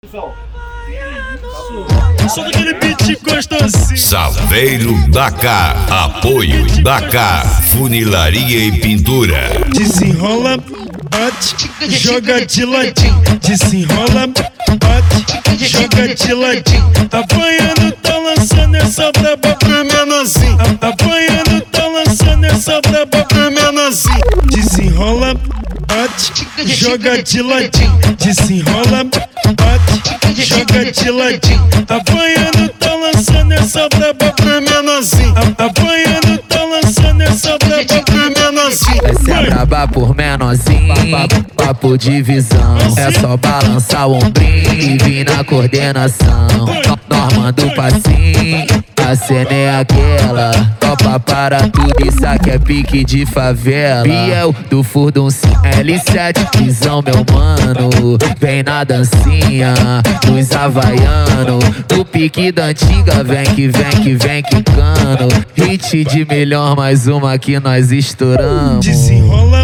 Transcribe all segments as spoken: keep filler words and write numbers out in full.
Só daquele beat gostosinho. Saveiro Dakar, apoio Dakar, funilaria e pintura. Desenrola, bate, joga de ladinho. Desenrola, bate, joga de ladinho. Apanhando, tá lançando essa braba pro menorzinho. Apanhando, tá lançando essa braba pro menorzinho. Desenrola, bate, joga de ladinho. Desenrola, bate, joga de ladinho. Apanhando, tá lançando essa braba pro menorzinho. Apanhando, tá lançando essa braba pro menorzinho. Essa é braba por menorzinho, papo, papo de visão. É só balançar o ombrinho e vir na coordenação. Nós manda o passinho, a cena é aquela. Topa para tudo, isso aqui é pique de favela. Biel do Furdunci, L sete, visão meu mano. Vem na dancinha, dos havaiano. Do pique da antiga, vem que vem que vem quicando. Hit de melhor, mais uma que nós estouramos. Desenrola,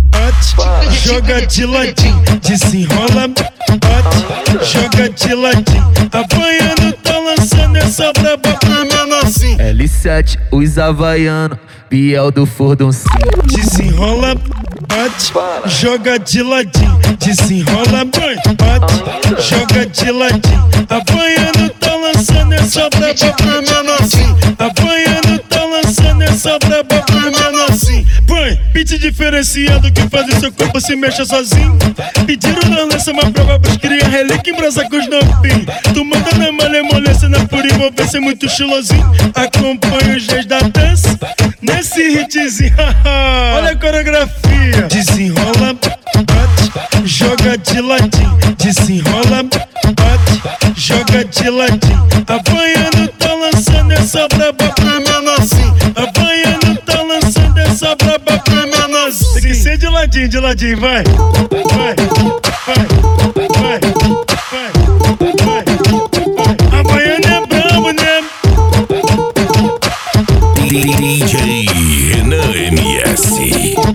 bate, joga de ladinho. Desenrola, bate, joga de ladinho. Apanhando, tá lançando essa braba pro menorzinho. L sete, os havaiano, Biel do Furdunci. Desenrola, bate, joga de ladinho. Desenrola, bate, joga de ladinho. Apanhando, tá lançando essa braba pro menorzinho. Apanhando, tá lançando essa braba pro menorzinho. Põe, beat diferenciado que faz o seu corpo se mexa sozinho. Pediram na lança uma prova pros cria, relíquia em brasa com os novinhos. Tu manda na malemolência, na pura envolvência, muito estilosinho. Acompanha os dias da dança nesse hitzinho. Olha a coreografia. Desenrola, bate, joga de ladinho. Desenrola, bate, joga de ladinho. Apanhando, tá lançando essa braba pro menorzinho. Apanhando, tá lançando essa braba pro menorzinho. Tem que ser de ladinho, de ladinho, vai. Vai, vai, vai, vai, vai. Apanhando é brabo, né? D J Renan M S.